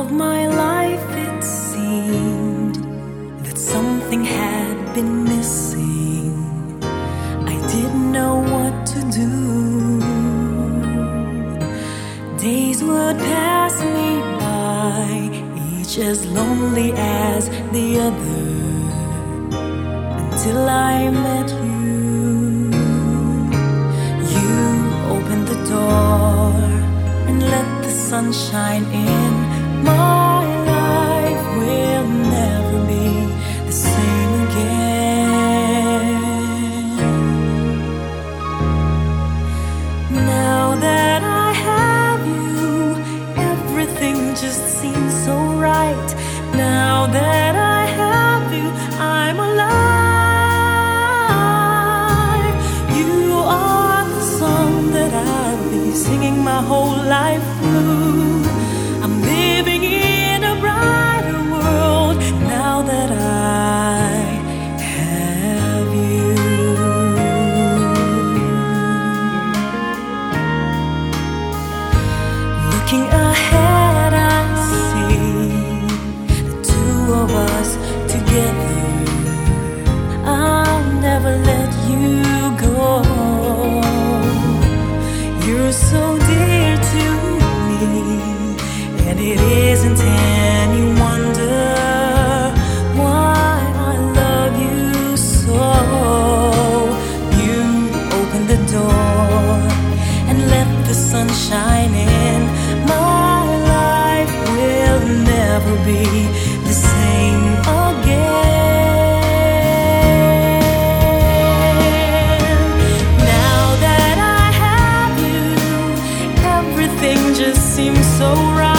of my life it seemed that something had been missing. I didn't know what to do. Days would pass me by, each as lonely as the other, until I met you. You opened the door and let the sunshine in. My life will never be the same again. Now that I have you, everything just seems so right. Now that I have you, I'm alive. You are the song that I've been singing my whole life through. I'm living in a brighter world now that I have you. Looking ahead, I see the two of us together. I'll never let you go. You're so dear to me, and it isn't any wonder why I love you so. You opened the door and let the sun shine in. My life will never be the same again. Now that I have you, everything just seems so right.